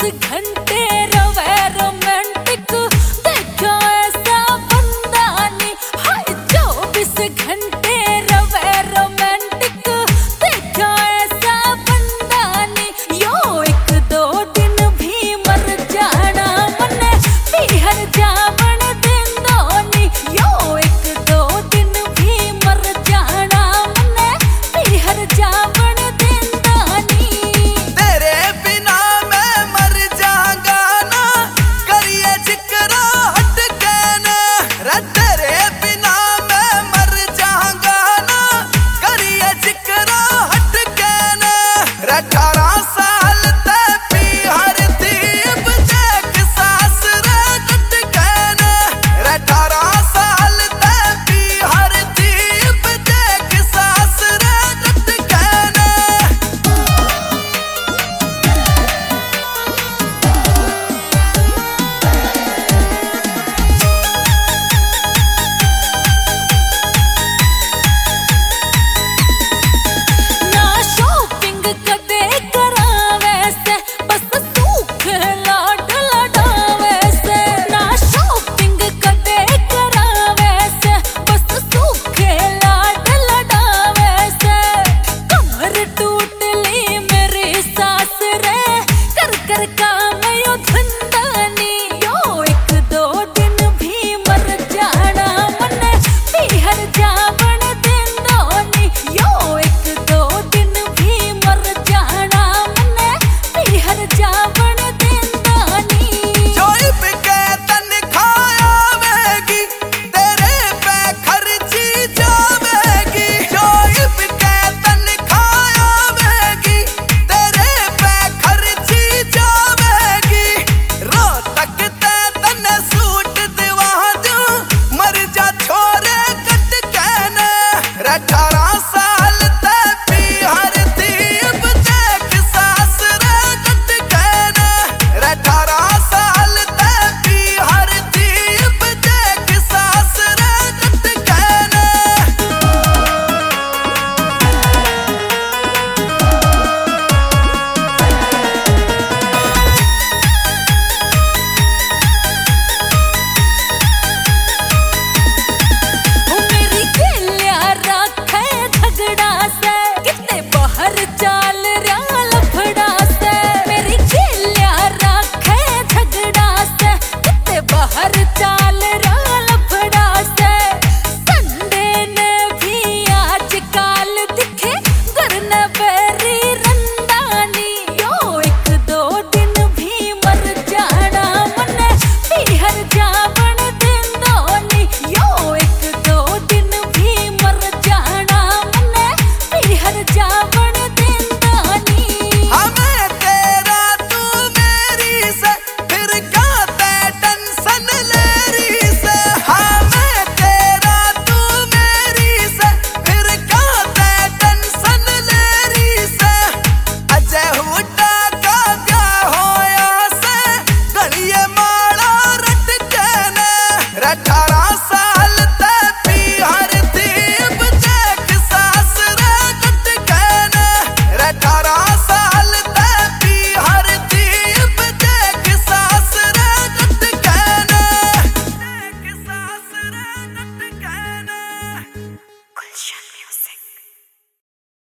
घंटे रवे रोमांटिक देखो ऐसा बंदा नहीं। हाय 24 घंटे रवे रोमांटिक देखो ऐसा बंदा नहीं। यो 1-2 दिन भी मर जाना मने पीहर जावन देंदो नी। यो 1-2 दिन भी मर जाना मने पीहर जावन देंदा नी। तेरे बिना मैं मर जाऊंगा ना करिए जिक्र हट के ना। रे तेरे बिना मैं मर जाऊंगा ना करिए जिक्र हट के ना। रे